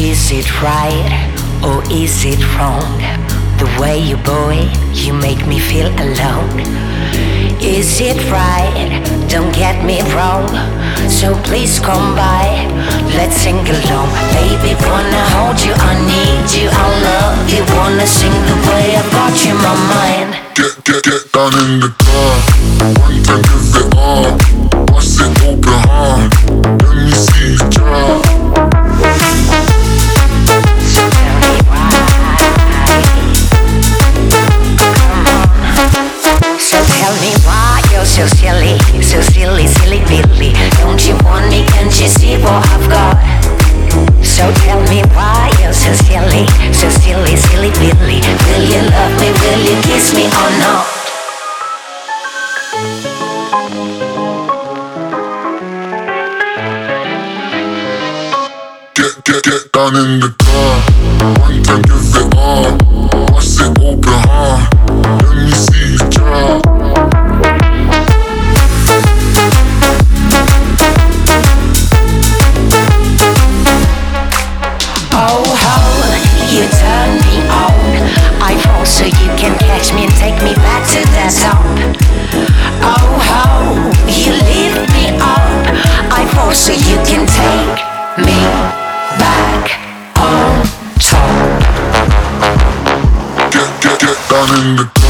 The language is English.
Is it right or is it wrong? The way you boy, you make me feel alone. Is it right? Don't get me wrong. So please come by, let's sing along. Baby, wanna hold you, I need you, I love you. Wanna sing the way I've got you in my mind. Get down in the car. One time give it all. Bust it open hard. Let me see you drop. Tell me why you're so silly, silly, Billy. Don't you want me, can't you see what I've got? So tell me why you're so silly, silly, Billy. Will you love me, will you kiss me or not? Get down in the car. One time give it all. Bust it open hard. Let me see you drop. Oh, how you turn me on. I fall so you can catch me and take me back to the top. Oh, how you lift me up. I fall so you can take me back on top. Get down in the